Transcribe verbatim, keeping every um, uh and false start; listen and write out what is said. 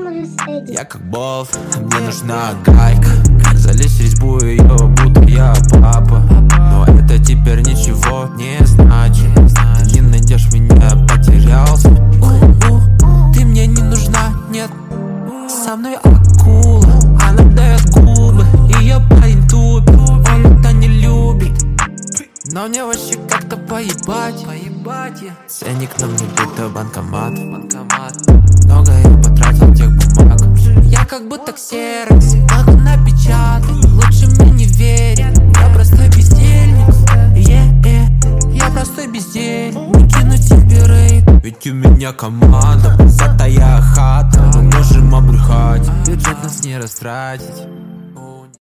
Я как болт, мне нужна гайка. Залезь в резьбу ее, будто я папа. Но это теперь ничего не значит. Ты не найдешь меня, потерялся. Ты мне не нужна, нет. Со мной акула, она дает губы. Ее парень тупит, он это не любит. Но мне вообще как-то поебать, поебать я. Ценник на мне будто банкомат, банкомат. Много я потратил тех бумаг. Я как будто ксерокс, могу напечатать. Лучше мне не верить, я простой бездельник. yeah, yeah. Я простой бездельник, не кину тебе рейд. Ведь у меня команда, пузатая хата. Мы можем обрыхать, бюджет нас не растратить.